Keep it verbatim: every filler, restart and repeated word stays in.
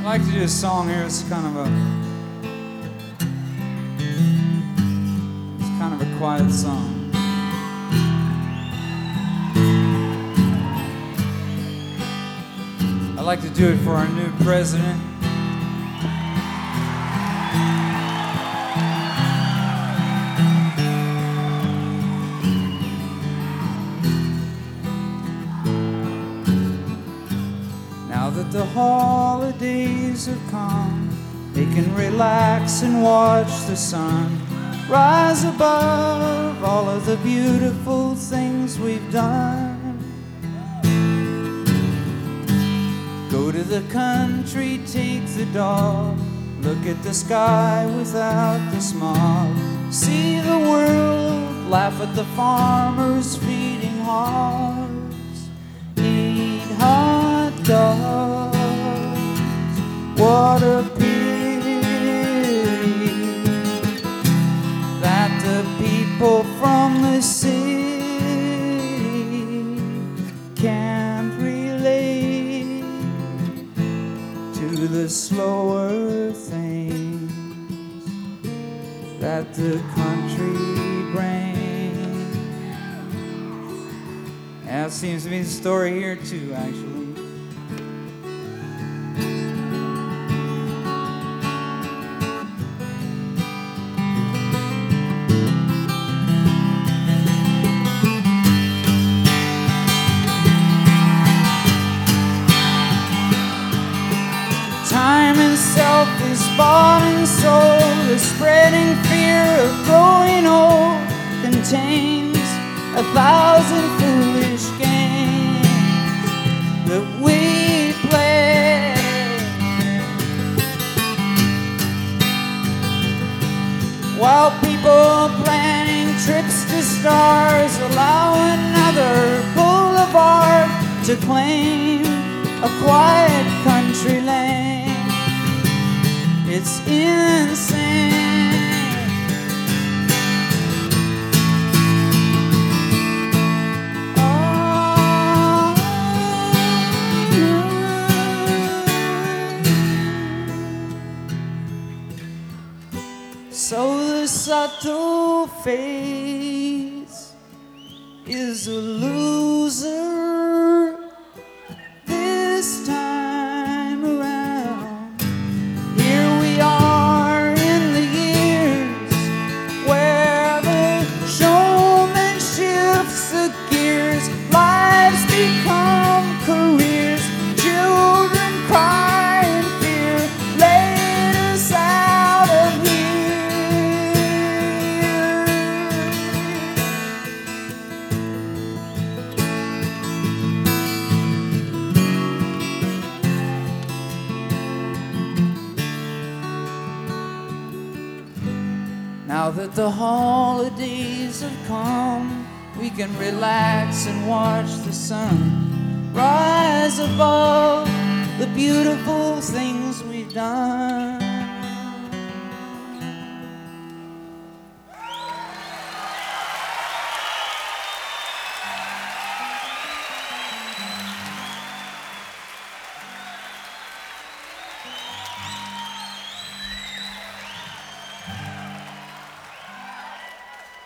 I'd like to do a song here. It's kind of a it's kind of a quiet song. I'd like to do it for our new president. Now that the holidays have come, they can relax and watch the sun rise above all of the beautiful things we've done. Go to the country, take the dog, look at the sky without the smog. See the world, laugh at the farmers feeding hogs. Eat hot dogs, what a pity that the people from the city can't relate to the slower things that the country brings. That seems to be the story here too, actually. Time and self is bought and sold. The spreading fear of growing old contains a thousand foolish games that we play. While people planning trips to stars allow another boulevard to claim a quiet country lane. It's insane. Oh, so the subtle face is a loser this time around. Here we are in the years where the showman shifts the gears. Lives become careers. Children cry in fear. Let us out of Now that the holidays have come, we can relax and watch the sun rise above the beautiful things we've done.